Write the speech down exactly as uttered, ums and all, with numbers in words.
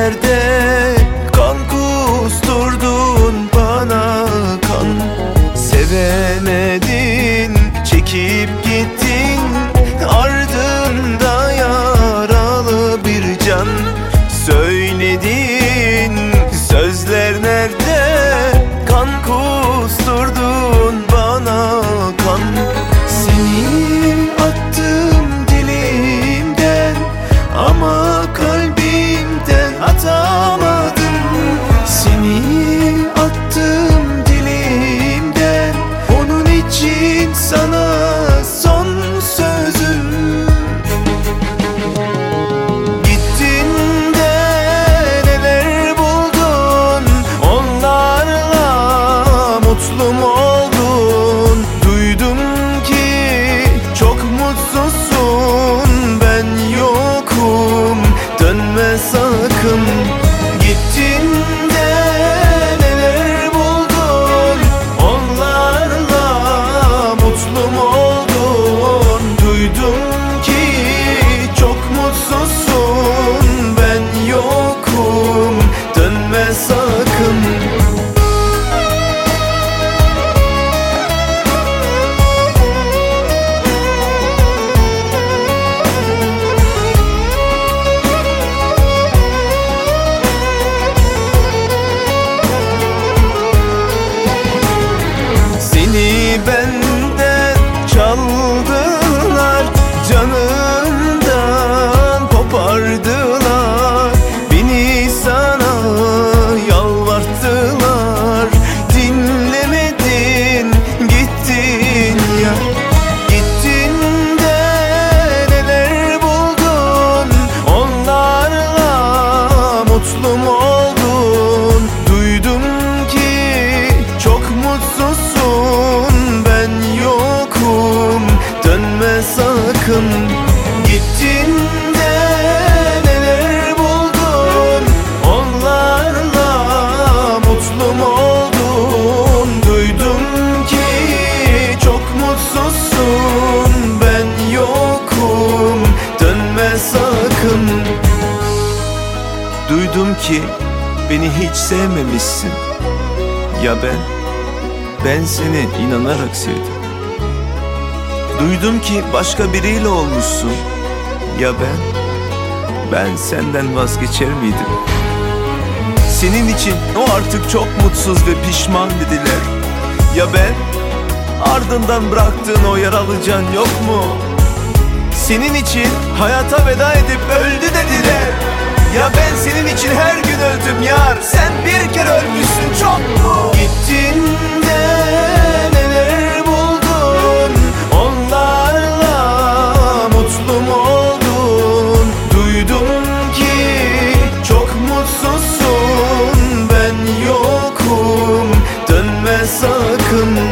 nerede? Kan kusturdun bana kan. Sevemedin, çekip gittin, ardında yaralı bir can. Söylediğin sözler nerede? Kan kusturdun bana kan. Seni attım dilimden ama kalbimden atamadım. Seni attım dilimden, onun için sana son sözüm. Gittin de neler buldun, onlarla mutlu mu oldun? Duydum ki çok mutsuzsun, ben yokum, dönme sakın. Gittin de neler buldun, onlarla mutlu mu oldun? Duydum ki çok mutsuzsun, ben yokum, dönme sakın. Seni benden çaldılar, canımdan kopardılar. Beni sana yalvarttılar, dinlemedin, gittin ya. Gittin de neler buldun, onlarla mutlu mu oldun? Duydum ki çok mutsuzsun, ben yokum, dönme sakın. Gittin de neler buldun, onlarla mutlu mu oldun? Duydum ki çok mutsuzsun, ben yokum, dönme sakın. Duydum ki beni hiç sevmemişsin. Ya ben? Ben seni inanarak sevdim. Duydum ki başka biriyle olmuşsun. Ya ben? Ben senden vazgeçer miydim? Senin için o artık çok mutsuz ve pişman dediler. Ya ben? Ardından bıraktığın o yaralı can yok mu? Senin için hayata veda edip öldü dediler. Ya ben senin için her gün öldüm yar, sen bir kere ölmüşsün çok mu? Gittin de neler buldun, onlarla mutlu mu oldun? Duydum ki çok mutsuzsun, ben yokum, dönme sakın.